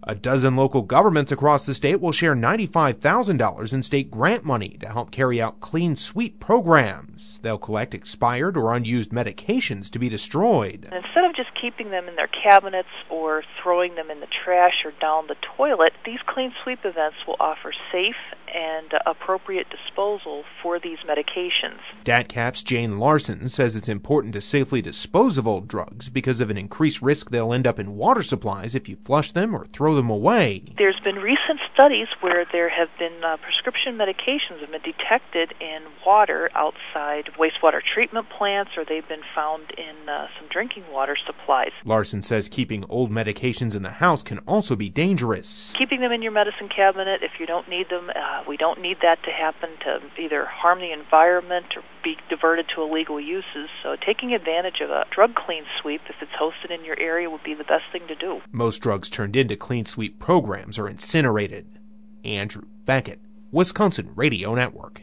A dozen local governments across the state will share $95,000 in state grant money to help carry out clean sweep programs. They'll collect expired or unused medications to be destroyed. Instead of just keeping them in their cabinets or throwing them in the trash or down the toilet, these clean sweep events will offer safe and appropriate disposal for these medications. DATCAP's Jane Larson says it's important to safely dispose of old drugs because of an increased risk they'll end up in water supplies if you flush them or throw them away. There's been recent studies where there have been prescription medications have been detected in water outside wastewater treatment plants, or they've been found in some drinking water supplies. Larson says keeping old medications in the house can also be dangerous. Keeping them in your medicine cabinet if you don't need them, we don't need that to happen to either harm the environment or be diverted to illegal uses. So taking advantage of a drug clean sweep, if it's hosted in your area, would be the best thing to do. Most drugs turned into clean sweep programs are incinerated. Andrew Beckett, Wisconsin Radio Network.